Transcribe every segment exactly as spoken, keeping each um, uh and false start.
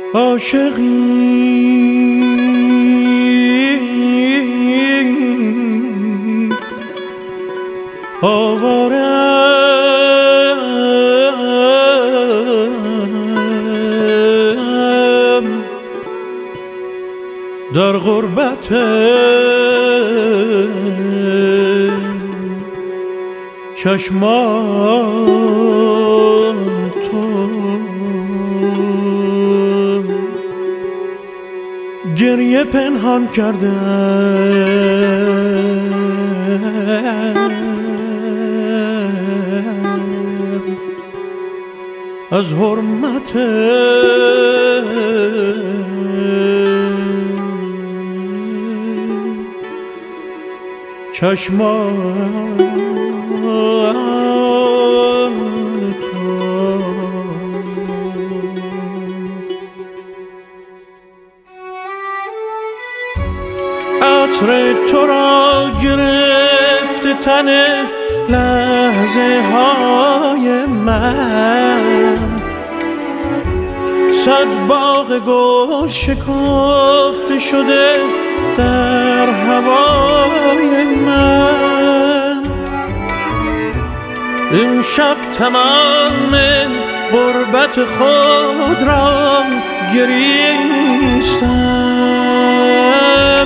عاشقی آوارم در غربت چشمان تو، گریه پنهان کردم از حرمت چشمان تو. عطر تو را گرفت تن لحظه های من، صد باغ گل شکافته شده در هوای من. این شب تمام غربت خود را گریستم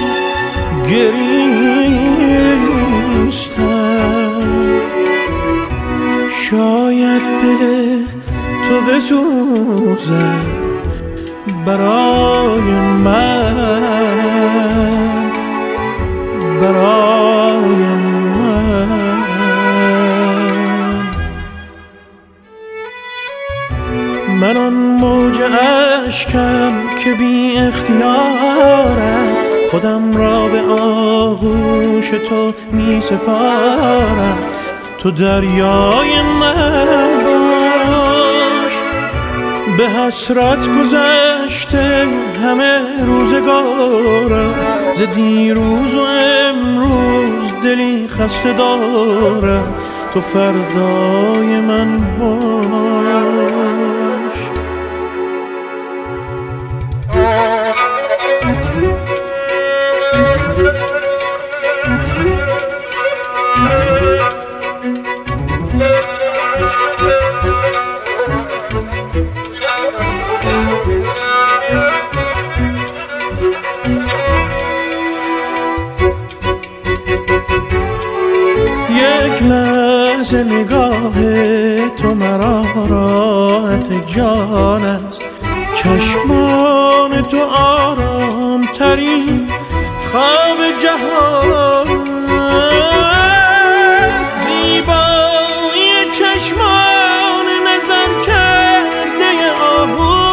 گریستم شاید دل تو بسوزد برای من، برای من. من آن موج اشکم که بی اختیارم، خودم را به آغوش تو می سپارم. تو دریای من باش، به حسرت گذشته همه روزگارم. ز دیروز و امروز دلی خسته دارم. تو فردای من باش. یک لحظه نگاه تو مرا راحت جان است. چشمان تو آرام ترین خواب جهان است. زیبایی چشمان نظر کرده آهو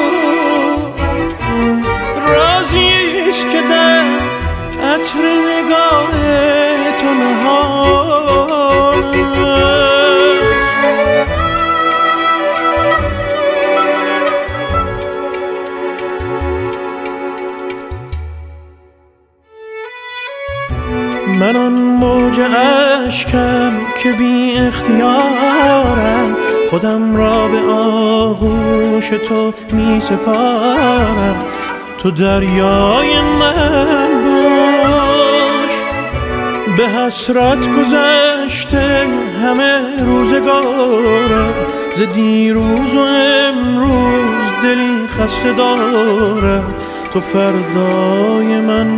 رازی است که در عطر نگاه تو نهان است. من آن موج اشکم که بی اختیارم، خودم را به آغوش تو می سپارم. تو دریای من باش، به حسرت گذشته همه روزگارم. ز دیروز و امروز دلی خسته دارم. تو فردای من